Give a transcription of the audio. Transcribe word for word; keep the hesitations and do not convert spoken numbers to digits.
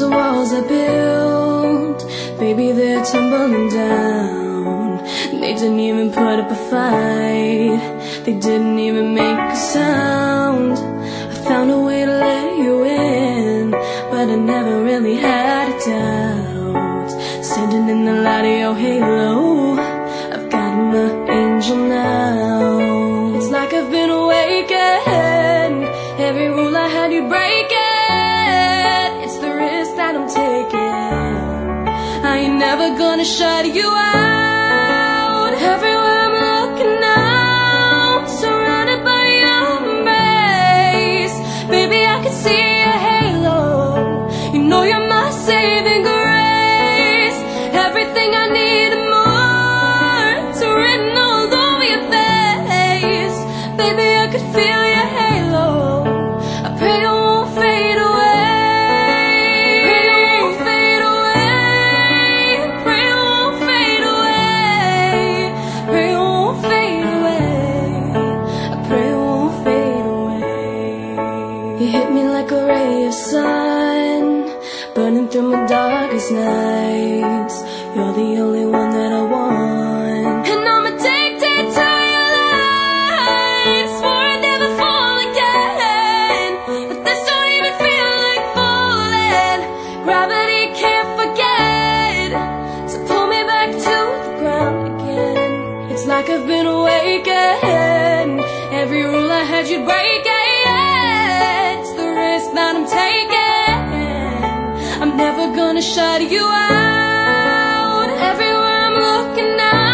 walls I built, baby, they're tumbling down. They didn't even put up a fight, they didn't even make a sound. I found a way to let you in, but I never really had a doubt. Standing in the light of your halo, I've got my angel now. It's like I've been awakened, every rule I had you breaking. It's the risk that I'm taking, I ain't never gonna shut you out. Everywhere I'm looking now, surrounded by your embrace. Baby, I can see your halo, you know you're my saving grace. Everything I need and more, it's written all over your face. Baby, I could feel your halo, I pray it won't fade away. Pray it won't fade away. Pray it won't fade away. Pray it won't fade away. I pray it won't fade away. You hit me like a ray of sun, burning through my darkest nights. You're the only one that I want, and I'm addicted to your light. Swore I'd never fall again, but this don't even feel like falling. Gravity can't forget to pull me back to the ground again. It's like I've been awakened, every rule I had you breaking. It's the risk that I'm taking, I'm never gonna shut you out. Everywhere I'm looking now,